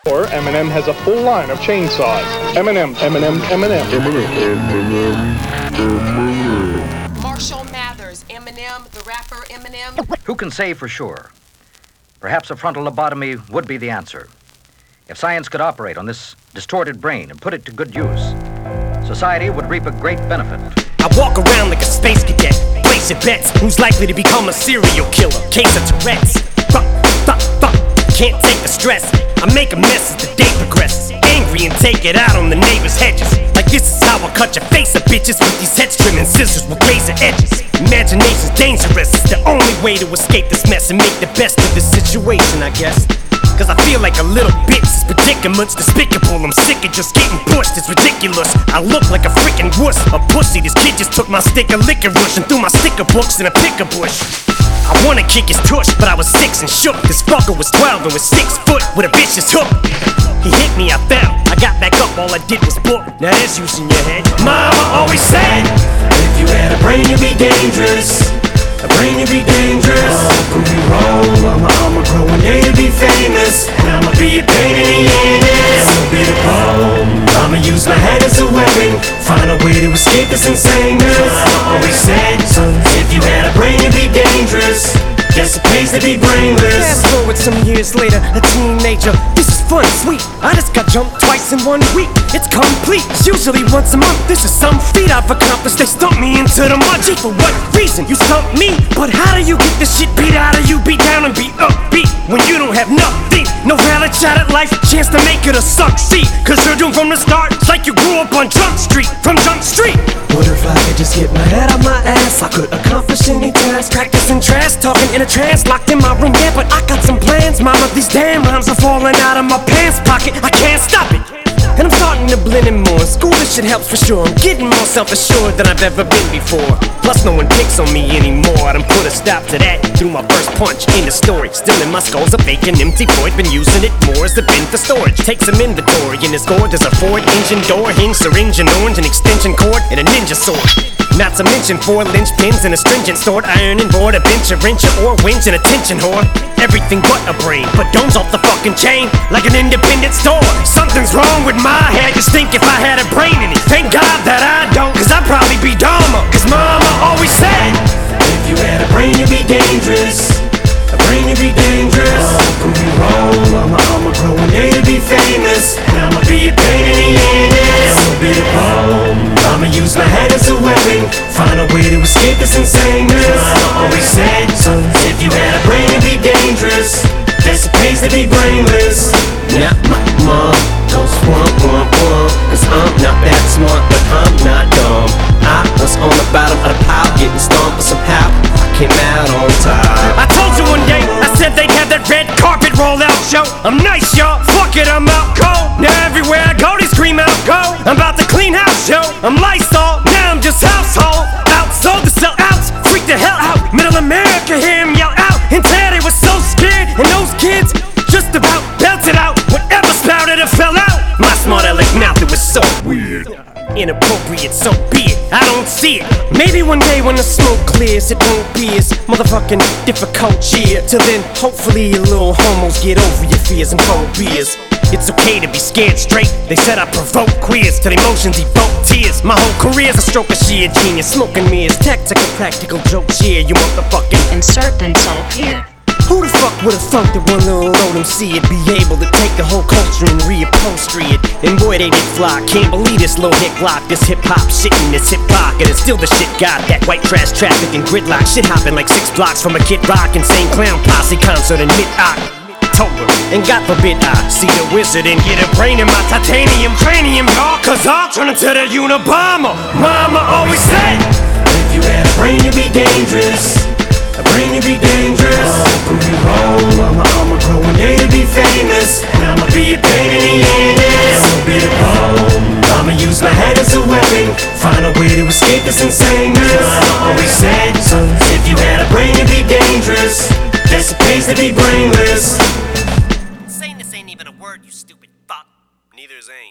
Or Eminem has a full line of chainsaws. Eminem. Marshall Mathers, Eminem, the rapper Eminem. Who can say for sure? Perhaps a frontal lobotomy would be the answer. If science could operate on this distorted brain and put it to good use, society would reap a great benefit. I walk around like a space cadet, placing bets. Who's likely to become a serial killer? Case of Tourette's. Can't take the stress. I make a mess as the day progresses. Angry and take it out on the neighbor's hedges. Like this is how I cut your face of bitches with these heads trimming scissors with razor edges. Imagination's dangerous. It's the only way to escape this mess and make the best of this situation, I guess. Cause I feel like a little bitch. This predicament's despicable. I'm sick of just getting pushed. It's ridiculous. I look like a freaking wuss, a pussy. This kid just took my stick of licorice and threw my sticker books in a picker bush. I wanna kick his tush, but I was 6 and shook. This fucker was 12 and was 6 foot with a vicious hook. He hit me, I fell. I got back up, all I did was book. Now there's use in your head. Mama always said, if you had a brain, you'd be dangerous. A brain, you'd be dangerous. Prove you wrong, I'ma grow one day to be famous. And I'ma be a pain in the anus. I'ma be the bomb. I'ma use my head as a weapon. Find a way to escape this insaneness. Mama always said, if you had a brain, you'd be dangerous. Guess it pays to be brainless. Fast forward some years later, a teenager. This is fun, sweet. I just got jumped twice in 1 week. It's complete. It's usually once a month. This is some feat I've accomplished. They stumped me into the mud. Gee, for what reason? You stumped me. But how do you get the shit beat out of you? Beat down and be upbeat when you don't have nothing. No valid shot at life, chance to make it or succeed. Cause you're doomed from the start. It's like you grew up on Jump Street. From Jump Street. What if I could just get my head out my ass? I could accomplish any task. Practicing trash, talking in a trance. Locked in my room, yeah, but I got some plans. Mama, these damn rhymes are falling out of my pants pocket. I can't stop it. And I'm starting to blend in more. School, this shit helps for sure. I'm getting more self-assured than I've ever been before. Plus no one picks on me anymore. I done put a stop to that through my first punch in the story. Still in my skull's a vacant empty void. Been using it more as the bin for storage. Take some inventory in this gourd. There's a Ford engine door, hinge, syringe, and orange, an extension cord, and a ninja sword. Not to mention 4 linchpins and a stringent stored iron and board, a bench, a wrench, or winch, and a tension whore. Everything but a brain, but domes off the fucking chain like an independent store. Something's wrong with my head, just think if I had a brain in it. Thank God that I don't, cause I'd probably be dumber. Cause mama always said, if you had a brain you'd be dangerous. A brain you'd be dangerous. Prove you wrong, I'ma grow one day to be famous. And I'ma be a pain in the anus. I'ma be the bomb. I'ma use my head as a weapon. Find a way to escape this insaneness. Mama always said, if you had a brain you'd be dangerous. Guess it pays to be brainless. Now my mom goes womp womp womp. Cause I'm not that smart, but I'm not dumb. I was on the bottom of the pile, getting stomped, but somehow I came out on top. I told you one day, I said they'd have that red carpet roll out show. I'm nice, y'all, fuck it, I'm out cold. Now everywhere I go, they scream out go. I'm about to clean house, yo, I'm Lysol. Now I'm just household, outsold to sell outs. Freak the hell out, middle America, hear him yell out. And Teddy was so scared, and those kids just about belted out. Whatever spouted or fell out. My smart aleck mouth, it was so weird. Inappropriate, so be it, I don't see it. Maybe one day when the smoke clears, it won't be as motherfucking difficult, yeah. Till then, hopefully you little homos get over your fears and phobias. It's okay to be scared straight. They said I provoke queers till emotions evoke tears. My whole career's a stroke of sheer genius. Smoking mirrors, tactical, practical jokes, yeah. You motherfucking Insert insult here. who the fuck would've thunk that one little old MC would be able to take the whole culture and reupholstery it? And boy, they did fly. Can't believe this little hit glock, this hip-hop shit in this hip pocket. And still the shit got that white trash traffic and gridlock. Shit hopping like 6 blocks from a Kid Rock insane clown posse concert in mid-October. And God forbid I see the wizard and get a brain in my titanium cranium, y'all. Cause I'll turn into the Unabomber. Mama always said, if you had a brain you'd be dangerous. A brain you'd be dangerous. Prove you wrong, I'ma grow one day to be famous. And I'ma be a pain in the anus. I'ma be the bomb. I'ma use my head as a weapon. Find a way to escape this insaneness. Mama always said, if you had a brain you'd be dangerous. Guess it pays to be brainless. Saying this ain't even a word, you stupid fuck. Neither is ain't.